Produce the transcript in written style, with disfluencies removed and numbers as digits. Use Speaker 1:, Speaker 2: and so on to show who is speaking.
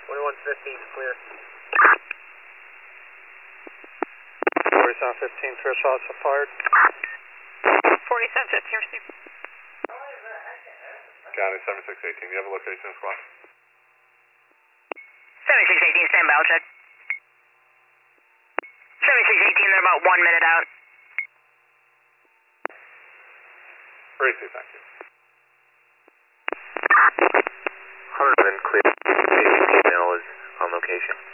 Speaker 1: 2115 clear.
Speaker 2: 4715, clear shots are fired.
Speaker 3: 4715 received.
Speaker 4: County 7618, you have a location squad?
Speaker 3: 7618, stand by, I'll check. 7618, they're about 1 minute out.
Speaker 4: Racing, thank you.
Speaker 1: 100 clear. Female is on location.